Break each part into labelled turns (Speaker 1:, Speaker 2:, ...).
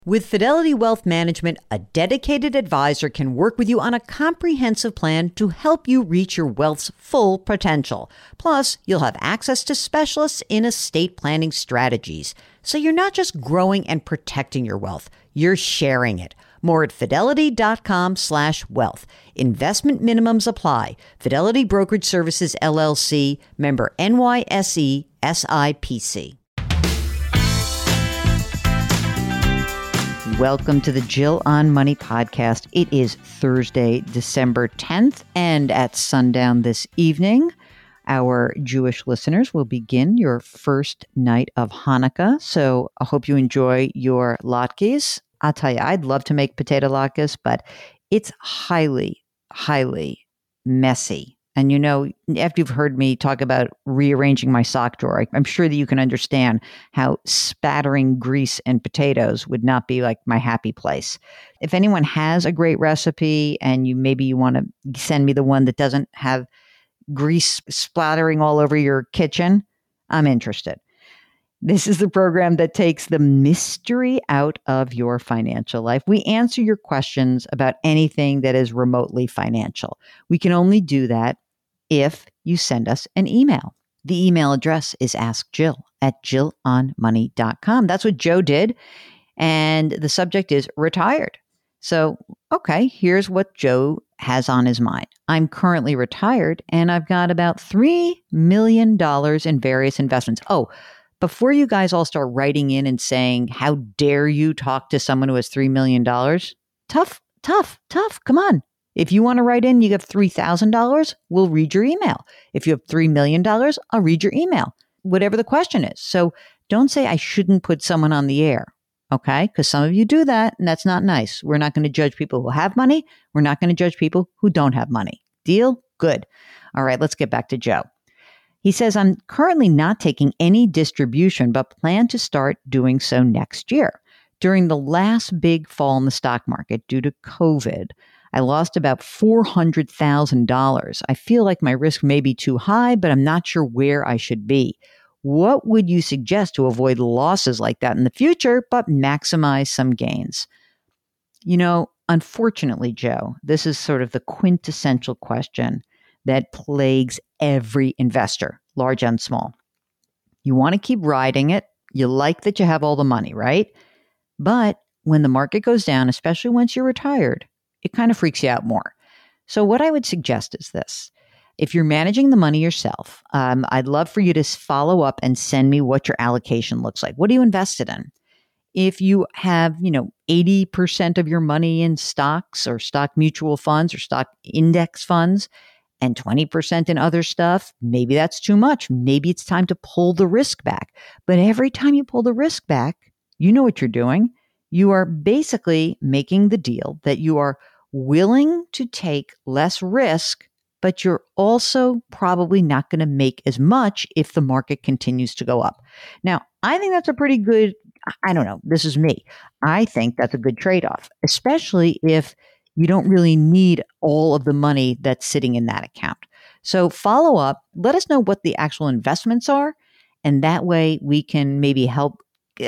Speaker 1: With Fidelity Wealth Management, a dedicated advisor can work with you on a comprehensive plan to help you reach your wealth's full potential. Plus, you'll have access to specialists in estate planning strategies. So you're not just growing and protecting your wealth, you're sharing it. More at fidelity.com/wealth. Investment minimums apply. Fidelity Brokerage Services, LLC, member NYSE, SIPC. Welcome to the Jill on Money podcast. It is Thursday, December 10th, and at sundown this evening, our Jewish listeners will begin your first night of Hanukkah. So I hope you enjoy your latkes. I'll tell you, I'd love to make potato latkes, but it's highly, highly messy. And you know, after you've heard me talk about rearranging my sock drawer, I'm sure that you can understand how spattering grease and potatoes would not be like my happy place. If anyone has a great recipe and maybe you want to send me the one that doesn't have grease splattering all over your kitchen, I'm interested. This is the program that takes the mystery out of your financial life. We answer your questions about anything that is remotely financial. We can only do that if you send us an email. The email address is askjill@jillonmoney.com. That's what Joe did. And the subject is retired. So, okay, here's what Joe has on his mind. I'm currently retired and I've got about $3 million in various investments. Oh, before you guys all start writing in and saying, how dare you talk to someone who has $3 million? Tough. Come on. If you want to write in, you have $3,000, we'll read your email. If you have $3 million, I'll read your email, whatever the question is. So don't say I shouldn't put someone on the air, okay? Because some of you do that, and that's not nice. We're not going to judge people who have money. We're not going to judge people who don't have money. Deal? Good. All right, let's get back to Joe. He says, I'm currently not taking any distribution, but plan to start doing so next year. During the last big fall in the stock market due to COVID, I lost about $400,000. I feel like my risk may be too high, but I'm not sure where I should be. What would you suggest to avoid losses like that in the future, but maximize some gains? You know, unfortunately, Joe, this is sort of the quintessential question that plagues every investor, large and small. You want to keep riding it. You like that you have all the money, right? But when the market goes down, especially once you're retired, it kind of freaks you out more. So what I would suggest is this. If you're managing the money yourself, I'd love for you to follow up and send me what your allocation looks like. What are you invested in? If you have, 80% of your money in stocks or stock mutual funds or stock index funds and 20% in other stuff, maybe that's too much. Maybe it's time to pull the risk back. But every time you pull the risk back, you know what you're doing. You are basically making the deal that you are willing to take less risk, but you're also probably not going to make as much if the market continues to go up. Now, I think that's a pretty good, I don't know, this is me. I think that's a good trade-off, especially if you don't really need all of the money that's sitting in that account. So follow up, let us know what the actual investments are, and that way we can maybe help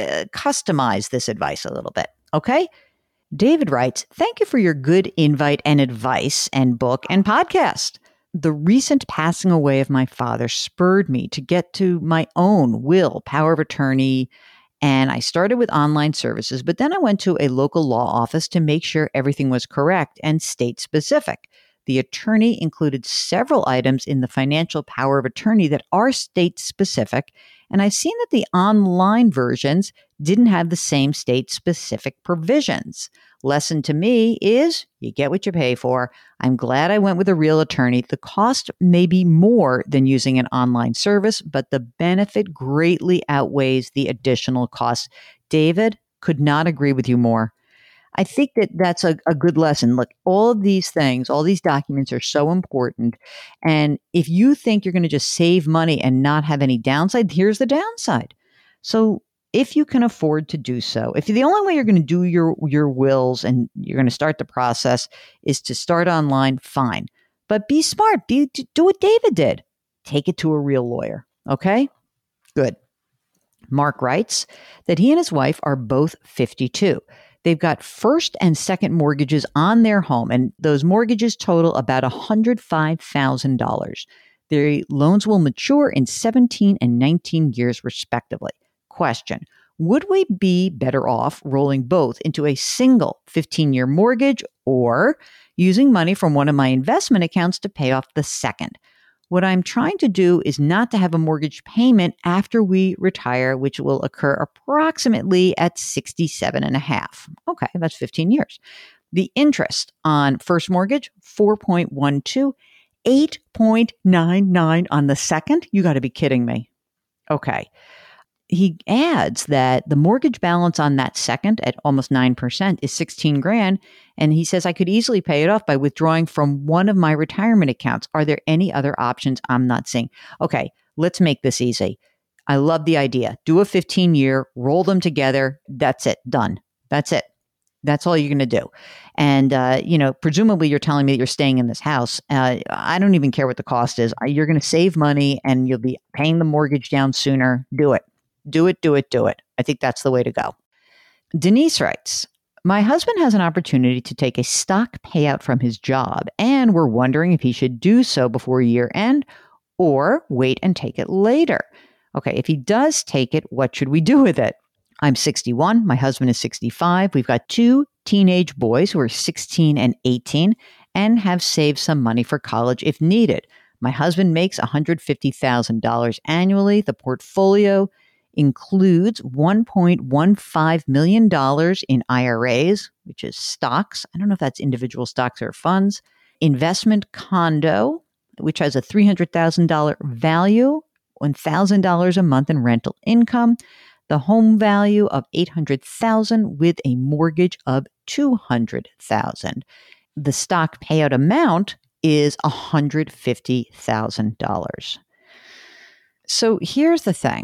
Speaker 1: customize this advice a little bit. Okay? David writes, thank you for your good invite and advice and book and podcast. The recent passing away of my father spurred me to get to my own will, power of attorney, and I started with online services, but then I went to a local law office to make sure everything was correct and state specific. The attorney included several items in the financial power of attorney that are state specific, and I've seen that the online versions didn't have the same state specific provisions. Lesson to me is you get what you pay for. I'm glad I went with a real attorney. The cost may be more than using an online service, but the benefit greatly outweighs the additional costs. David, could not agree with you more. I think that that's a good lesson. Look, all of these things, all these documents are so important. And if you think you're going to just save money and not have any downside, here's the downside. So if you can afford to do so, if the only way you're going to do your wills and you're going to start the process is to start online, fine. But be smart. Do what David did. Take it to a real lawyer. Okay? Good. Mark writes that he and his wife are both 52. They've got first and second mortgages on their home, and those mortgages total about $105,000. Their loans will mature in 17 and 19 years, respectively. Question: would we be better off rolling both into a single 15-year mortgage or using money from one of my investment accounts to pay off the second? What I'm trying to do is not to have a mortgage payment after we retire, which will occur approximately at 67 and a half. Okay, that's 15 years. The interest on first mortgage, 4.12, 8.99 on the second. You got to be kidding me. Okay. He adds that the mortgage balance on that second at almost 9% is 16 grand. And he says, I could easily pay it off by withdrawing from one of my retirement accounts. Are there any other options I'm not seeing? Okay, let's make this easy. I love the idea. Do a 15-year, roll them together. That's it. Done. That's it. That's all you're going to do. And, presumably you're telling me that you're staying in this house. I don't even care what the cost is. You're going to save money and you'll be paying the mortgage down sooner. Do it. Do it, do it, do it. I think that's the way to go. Denise writes, my husband has an opportunity to take a stock payout from his job, and we're wondering if he should do so before year end or wait and take it later. Okay, if he does take it, what should we do with it? I'm 61. My husband is 65. We've got 2 teenage boys who are 16 and 18 and have saved some money for college if needed. My husband makes $150,000 annually. The portfolio includes $1.15 million in IRAs, which is stocks. I don't know if that's individual stocks or funds. Investment condo, which has a $300,000 value, $1,000 a month in rental income. The home value of $800,000 with a mortgage of $200,000. The stock payout amount is $150,000. So here's the thing.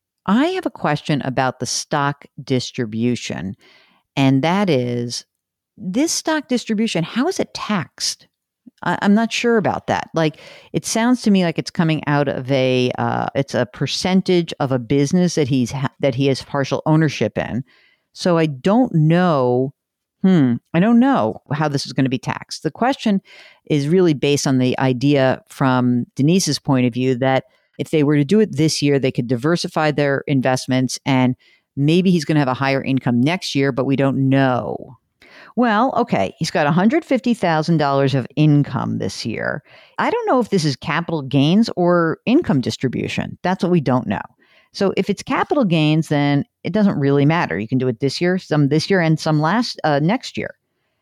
Speaker 1: I have a question about the stock distribution, and that is, this stock distribution, how is it taxed? I'm not sure about that. Like, it sounds to me like it's coming out of it's a percentage of a business that he has partial ownership in. So I don't know. I don't know how this is going to be taxed. The question is really based on the idea from Denise's point of view that if they were to do it this year, they could diversify their investments and maybe he's going to have a higher income next year, but we don't know. Well, okay, he's got $150,000 of income this year. I don't know if this is capital gains or income distribution. That's what we don't know. So if it's capital gains, then it doesn't really matter. You can do it this year, some this year, and some next year.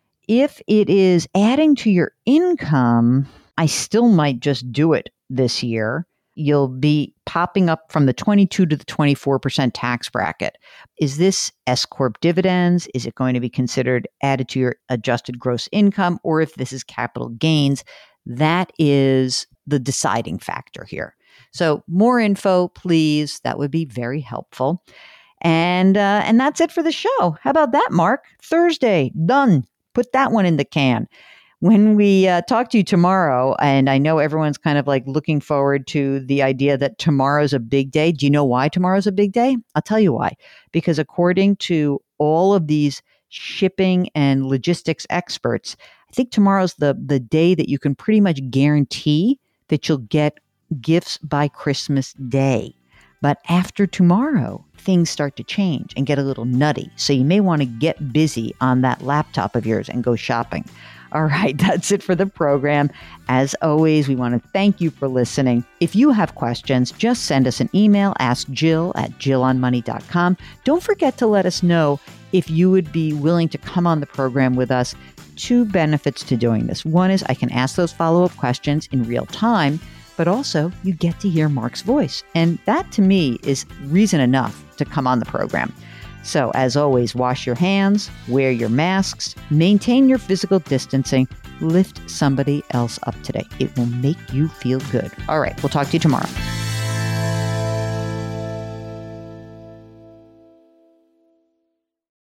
Speaker 1: If it is adding to your income, I still might just do it this year. You'll be popping up from the 22 to the 24% tax bracket. Is this S-Corp dividends? Is it going to be considered added to your adjusted gross income? Or if this is capital gains, that is the deciding factor here. So more info, please. That would be very helpful. And that's it for the show. How about that, Mark? Thursday, done. Put that one in the can. When we talk to you tomorrow, and I know everyone's kind of like looking forward to the idea that tomorrow's a big day. Do you know why tomorrow's a big day? I'll tell you why. Because according to all of these shipping and logistics experts, I think tomorrow's the day that you can pretty much guarantee that you'll get gifts by Christmas Day. But after tomorrow, things start to change and get a little nutty. So you may want to get busy on that laptop of yours and go shopping. All right, that's it for the program. As always, we want to thank you for listening. If you have questions, just send us an email, askjill@jillonmoney.com. Don't forget to let us know if you would be willing to come on the program with us. 2 benefits to doing this. One is I can ask those follow-up questions in real time, but also you get to hear Mark's voice. And that to me is reason enough to come on the program. So as always, wash your hands, wear your masks, maintain your physical distancing, lift somebody else up today. It will make you feel good. All right, we'll talk to you tomorrow.